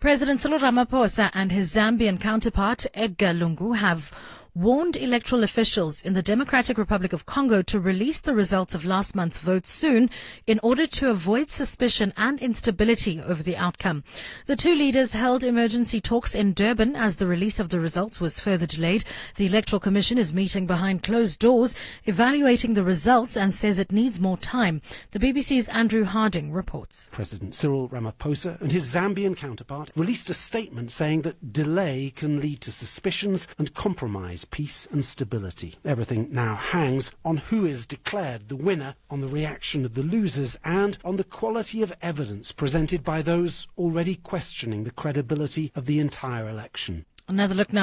President Cyril Ramaphosa and his Zambian counterpart, Edgar Lungu, have warned electoral officials in the Democratic Republic of Congo to release the results of last month's vote soon in order to avoid suspicion and instability over the outcome. The two leaders held emergency talks in Durban as the release of the results was further delayed. The Electoral Commission is meeting behind closed doors, evaluating the results, and says it needs more time. The BBC's Andrew Harding reports. President Cyril Ramaphosa and his Zambian counterpart released a statement saying that delay can lead to suspicions and compromise peace and stability. Everything now hangs on who is declared the winner, on the reaction of the losers, and on the quality of evidence presented by those already questioning the credibility of the entire election. Another look now